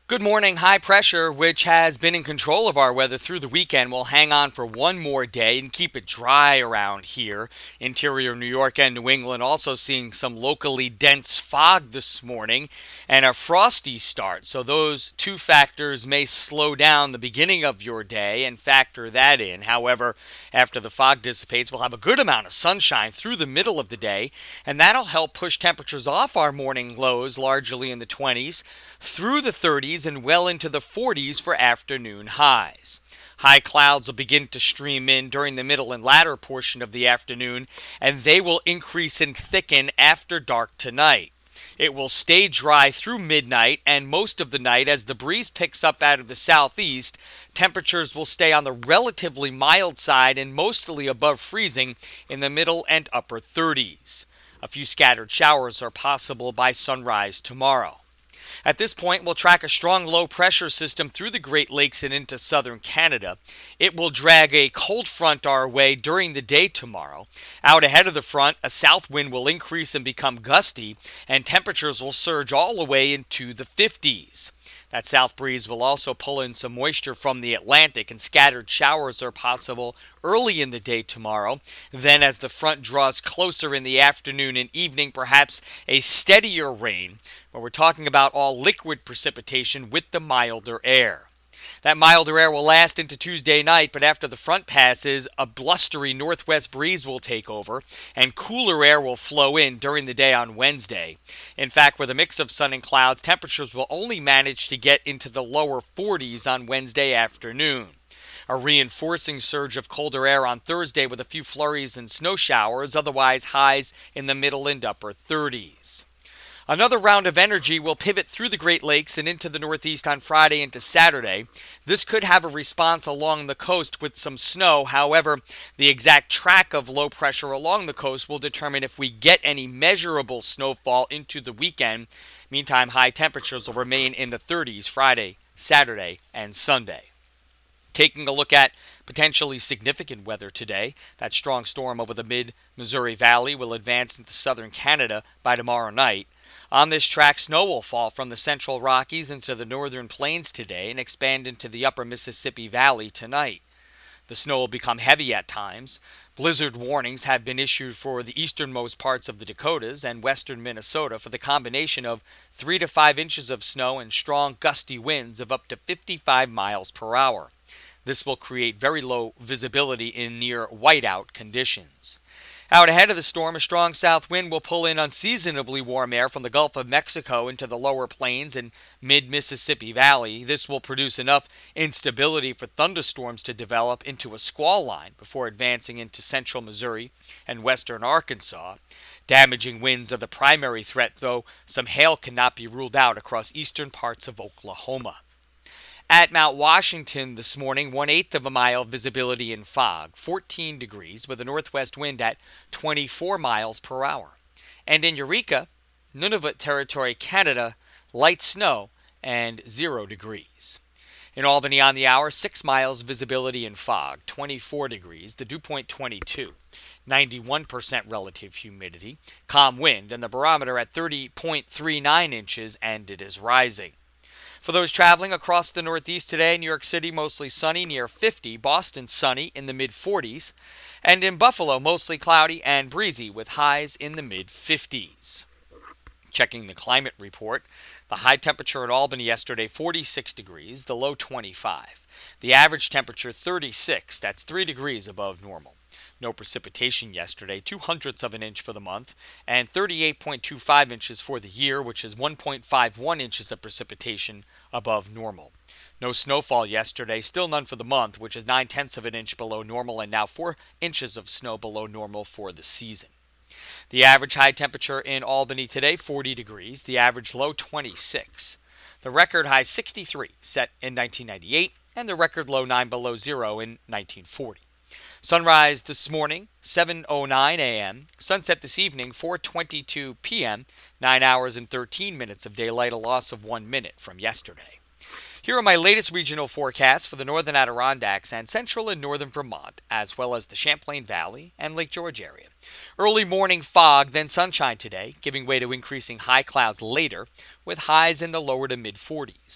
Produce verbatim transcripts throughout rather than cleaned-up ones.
Good morning. High pressure, which has been in control of our weather through the weekend, will hang on for one more day and keep it dry around here. Interior New York and New England also seeing some locally dense fog this morning and a frosty start. So those two factors may slow down the beginning of your day and factor that in. However, after the fog dissipates, we'll have a good amount of sunshine through the middle of the day, and that'll help push temperatures off our morning lows, largely in the twenties, through the thirties and well into the forties for afternoon highs. High clouds will begin to stream in during the middle and latter portion of the afternoon, and they will increase and thicken after dark tonight. It will stay dry through midnight and most of the night as the breeze picks up out of the southeast. Temperatures will stay on the relatively mild side and mostly above freezing in the middle and upper thirties. A few scattered showers are possible by sunrise tomorrow. At this point, we'll track a strong low-pressure system through the Great Lakes and into southern Canada. It will drag a cold front our way during the day tomorrow. Out ahead of the front, a south wind will increase and become gusty, and temperatures will surge all the way into the fifties. That south breeze will also pull in some moisture from the Atlantic, and scattered showers are possible early in the day tomorrow. Then as the front draws closer in the afternoon and evening, perhaps a steadier rain, but we're talking about all liquid precipitation with the milder air. That milder air will last into Tuesday night, but after the front passes, a blustery northwest breeze will take over, and cooler air will flow in during the day on Wednesday. In fact, with a mix of sun and clouds, temperatures will only manage to get into the lower forties on Wednesday afternoon. A reinforcing surge of colder air on Thursday with a few flurries and snow showers, otherwise highs in the middle and upper thirties. Another round of energy will pivot through the Great Lakes and into the Northeast on Friday into Saturday. This could have a response along the coast with some snow. However, the exact track of low pressure along the coast will determine if we get any measurable snowfall into the weekend. Meantime, high temperatures will remain in the thirties Friday, Saturday, and Sunday. Taking a look at potentially significant weather today, that strong storm over the mid-Missouri Valley will advance into southern Canada by tomorrow night. On this track, snow will fall from the central Rockies into the northern plains today and expand into the upper Mississippi Valley tonight. The snow will become heavy at times. Blizzard warnings have been issued for the easternmost parts of the Dakotas and western Minnesota for the combination of three to five inches of snow and strong gusty winds of up to fifty-five miles per hour. This will create very low visibility in near whiteout conditions. Out ahead of the storm, a strong south wind will pull in unseasonably warm air from the Gulf of Mexico into the lower plains and mid-Mississippi Valley. This will produce enough instability for thunderstorms to develop into a squall line before advancing into central Missouri and western Arkansas. Damaging winds are the primary threat, though some hail cannot be ruled out across eastern parts of Oklahoma. At Mount Washington this morning, one-eighth of a mile visibility in fog, fourteen degrees, with a northwest wind at twenty-four miles per hour. And in Eureka, Nunavut Territory, Canada, light snow and zero degrees. In Albany on the hour, six miles visibility in fog, twenty-four degrees, the dew point twenty-two, ninety-one percent relative humidity, calm wind, and the barometer at thirty point three nine inches, and it is rising. For those traveling across the Northeast today, New York City mostly sunny near fifty, Boston sunny in the mid-forties, and in Buffalo mostly cloudy and breezy with highs in the mid-fifties. Checking the climate report, the high temperature in Albany yesterday, forty-six degrees, the low twenty-five. The average temperature thirty-six, that's three degrees above normal. No precipitation yesterday, two hundredths of an inch for the month, and thirty-eight point two five inches for the year, which is one point five one inches of precipitation above normal. No snowfall yesterday, still none for the month, which is nine-tenths of an inch below normal, and now four inches of snow below normal for the season. The average high temperature in Albany today, forty degrees, the average low twenty-six. The record high sixty-three, set in nineteen ninety-eight, and the record low nine below zero in nineteen forty. Sunrise this morning, seven oh nine a.m. Sunset this evening, four twenty-two p.m. nine hours and thirteen minutes of daylight, a loss of one minute from yesterday. Here are my latest regional forecasts for the northern Adirondacks and central and northern Vermont, as well as the Champlain Valley and Lake George area. Early morning fog, then sunshine today, giving way to increasing high clouds later, with highs in the lower to mid-forties.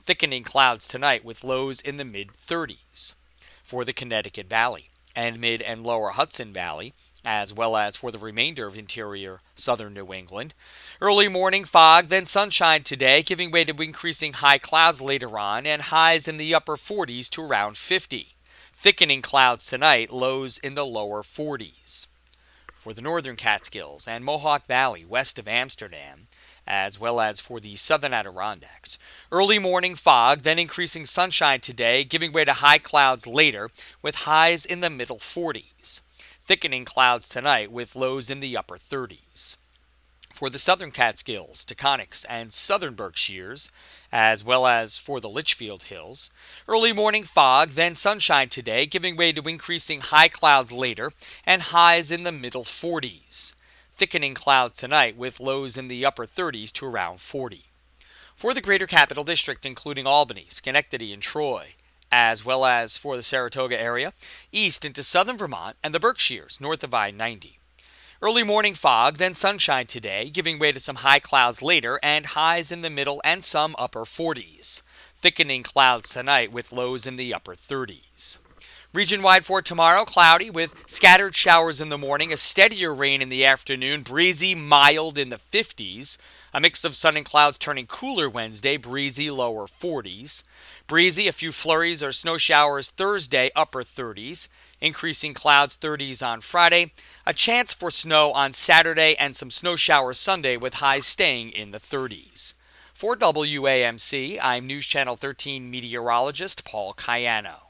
Thickening clouds tonight with lows in the mid thirties. For the Connecticut Valley and mid and lower Hudson Valley, as well as for the remainder of interior southern New England. Early morning fog, then sunshine today, giving way to increasing high clouds later on and highs in the upper forties to around fifty. Thickening clouds tonight, lows in the lower forties. For the northern Catskills and Mohawk Valley west of Amsterdam, as well as for the southern Adirondacks. Early morning fog, then increasing sunshine today, giving way to high clouds later, with highs in the middle forties. Thickening clouds tonight with lows in the upper thirties. For the southern Catskills, Taconics, and southern Berkshires, as well as for the Litchfield Hills. Early morning fog, then sunshine today, giving way to increasing high clouds later, and highs in the middle forties. Thickening clouds tonight with lows in the upper thirties to around forty. For the greater capital district, including Albany, Schenectady, and Troy, as well as for the Saratoga area, east into southern Vermont and the Berkshires, north of I ninety. Early morning fog, then sunshine today, giving way to some high clouds later and highs in the middle and some upper forties. Thickening clouds tonight with lows in the upper thirties. Region-wide for tomorrow, cloudy with scattered showers in the morning, a steadier rain in the afternoon, breezy, mild in the fifties. A mix of sun and clouds turning cooler Wednesday, breezy, lower forties. Breezy, a few flurries or snow showers Thursday, upper thirties. Increasing clouds, thirties on Friday. A chance for snow on Saturday and some snow showers Sunday with highs staying in the thirties. For W A M C, I'm News Channel thirteen meteorologist Paul Cayano.